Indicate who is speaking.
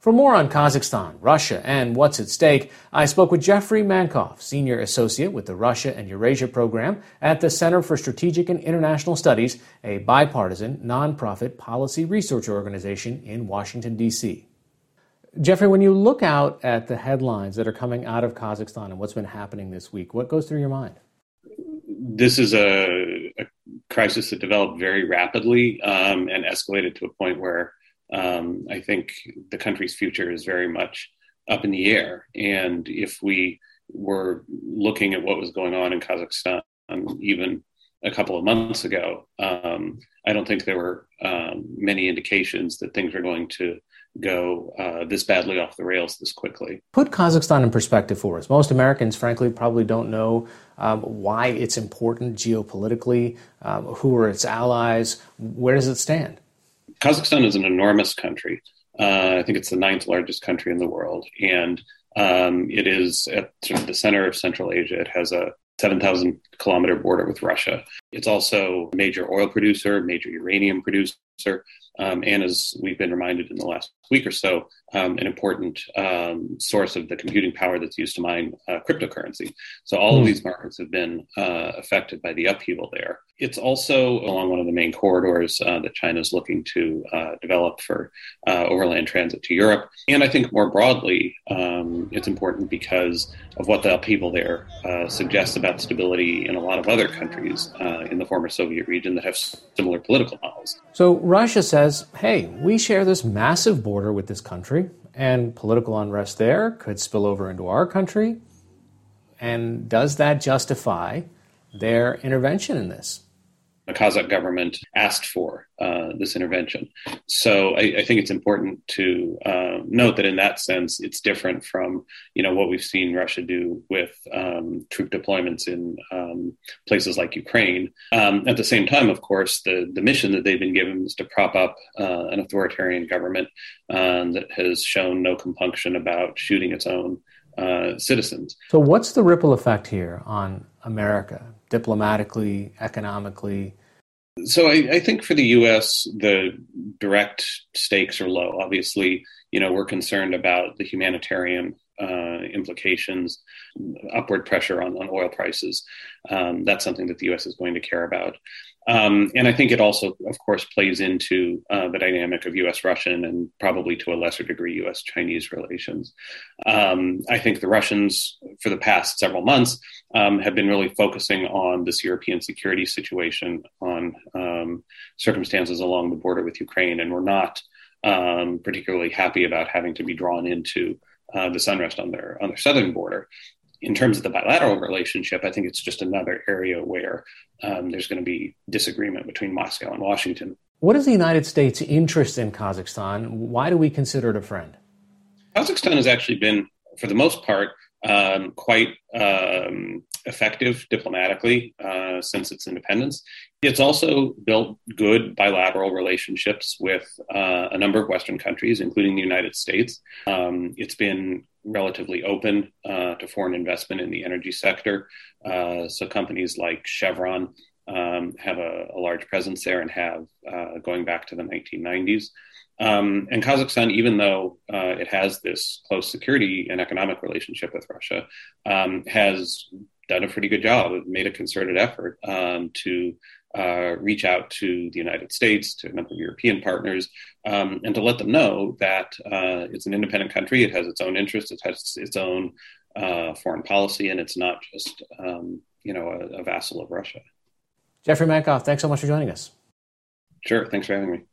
Speaker 1: For more on Kazakhstan, Russia, and what's at stake, I spoke with Jeffrey Mankoff, Senior Associate with the Russia and Eurasia Program at the Center for Strategic and International Studies, a bipartisan, nonprofit policy research organization in Washington, D.C. Jeffrey, when you look out at the headlines that are coming out of Kazakhstan and what's been happening this week, what goes through your mind?
Speaker 2: This is a crisis that developed very rapidly and escalated to a point where I think the country's future is very much up in the air. And if we were looking at what was going on in Kazakhstan even a couple of months ago, I don't think there were many indications that things were going to go this badly off the rails this quickly.
Speaker 1: Put Kazakhstan in perspective for us. Most Americans, frankly, probably don't know why it's important geopolitically, who are its allies, where does it stand?
Speaker 2: Kazakhstan is an enormous country. I think it's the 9th largest country in the world. And it is at sort of the center of Central Asia. It has a 7,000 kilometer border with Russia. It's also a major oil producer, major uranium producer, and as we've been reminded in the last week or so, an important source of the computing power that's used to mine cryptocurrency. So all of these markets have been affected by the upheaval there. It's also along one of the main corridors that China is looking to develop for overland transit to Europe. And I think more broadly, it's important because of what the upheaval there suggests about stability in a lot of other countries in the former Soviet region that have similar political models.
Speaker 1: So Russia says, hey, we share this massive border with this country, and political unrest there could spill over into our country. And does that justify their intervention in this?
Speaker 2: The Kazakh government asked for this intervention. So I think it's important to note that in that sense, it's different from, what we've seen Russia do with troop deployments in places like Ukraine. At the same time, of course, the mission that they've been given is to prop up an authoritarian government that has shown no compunction about shooting its own citizens.
Speaker 1: So what's the ripple effect here on America, diplomatically, economically?
Speaker 2: So I think for the U.S., the direct stakes are low. Obviously, we're concerned about the humanitarian implications, upward pressure on oil prices. That's something that the U.S. is going to care about. And I think it also, of course, plays into the dynamic of U.S.-Russian and probably to a lesser degree U.S.-Chinese relations. I think the Russians, for the past several months, have been really focusing on this European security situation, on circumstances along the border with Ukraine, and we're not particularly happy about having to be drawn into this unrest on their southern border. In terms of the bilateral relationship, I think it's just another area where there's going to be disagreement between Moscow and Washington.
Speaker 1: What is the United States' interest in Kazakhstan? Why do we consider it a friend?
Speaker 2: Kazakhstan has actually been, for the most part, quite effective diplomatically since its independence. It's also built good bilateral relationships with a number of Western countries, including the United States. It's been relatively open to foreign investment in the energy sector. So companies like Chevron have a large presence there and have going back to the 1990s. And Kazakhstan, even though it has this close security and economic relationship with Russia, has done a pretty good job. It made a concerted effort to reach out to the United States, to a number of European partners, and to let them know that it's an independent country. It has its own interests. It has its own foreign policy, and it's not just a vassal of Russia.
Speaker 1: Jeffrey Mankoff, thanks so much for joining us.
Speaker 2: Sure. Thanks for having me.